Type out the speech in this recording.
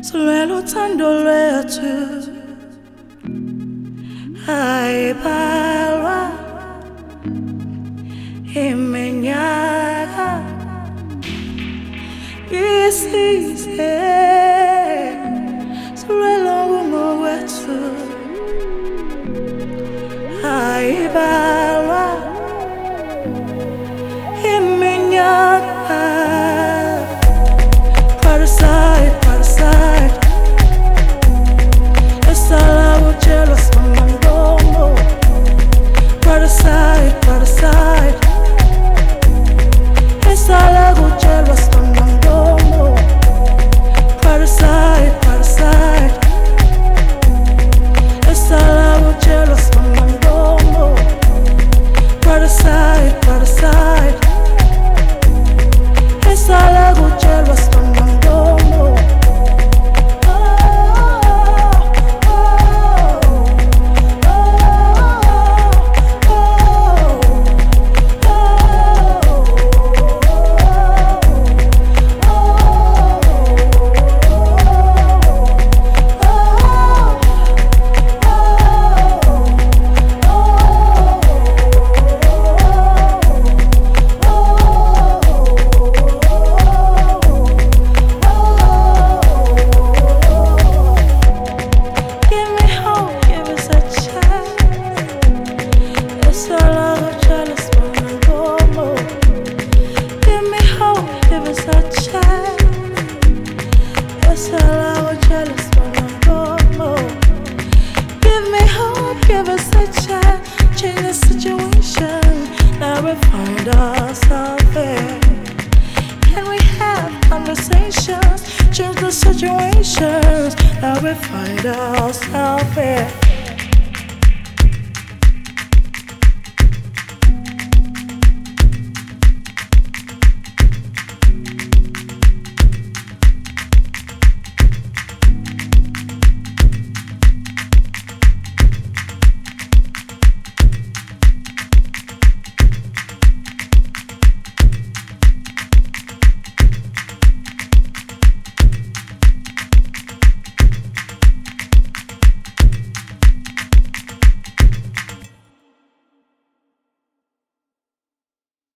Sulwelo thando lwethu ayibhalwa iminyaka isize sulwelo ngokwethu ayibhalwa iminyaka. Parasite, parasite, esala ujealous mangomo. Parasite, parasite, esala ujealous mangomo. Parasite, parasite, esala ujealous mangomo. Parasite, parasite, esala ujealous mangomo. Give us a chance, change the situation. Now we find ourselves there. Can we have conversations, change the situations? Now we find ourselves there.